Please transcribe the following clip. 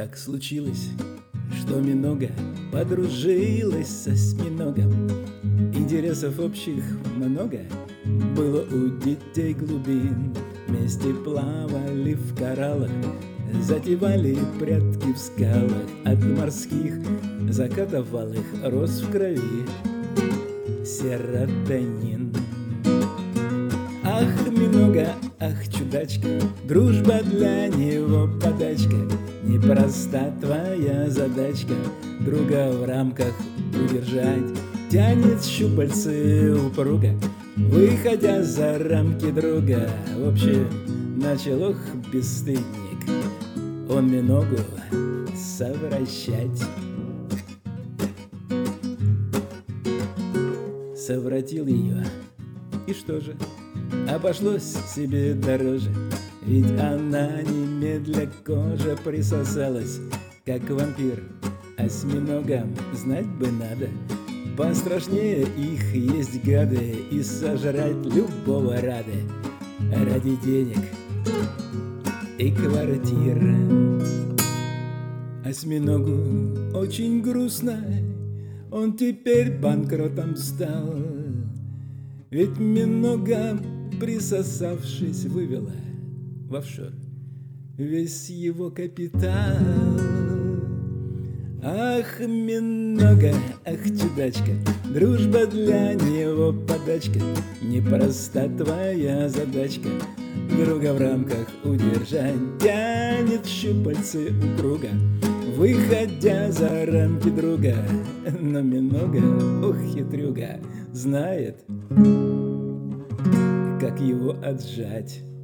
Так случилось, что Минога подружилась с осьминогом. Интересов общих много было у детей глубин. Вместе плавали в кораллах, затевали прятки в скалах. От морских закатов алых рос в крови серотонин. Ах, Минога, ах, чудачка, дружба для него подачка. Непроста твоя задачка друга в рамках удержать. Тянет щупальцы упруга, выходя за рамки друга. В общем, начал, ох, бесстыдник, он Миногу совращать. Совратил ее, и что же? Обошлось себе дороже, ведь она немедля кожа присосалась, как вампир. Осьминогам знать бы надо, пострашнее их есть гады, и сожрать любого рады ради денег и квартиры. Осьминогу очень грустно, он теперь банкротом стал, ведь Минога, присосавшись, вывела в офшор весь его капитал. Ах, Минога, ах, чудачка, дружба для него подачка. Непроста твоя задачка друга в рамках удержать. Тянет щупальцы упруга, выходя за рамки друга. Но Минога, ох, хитрюга, знает, как его отжать.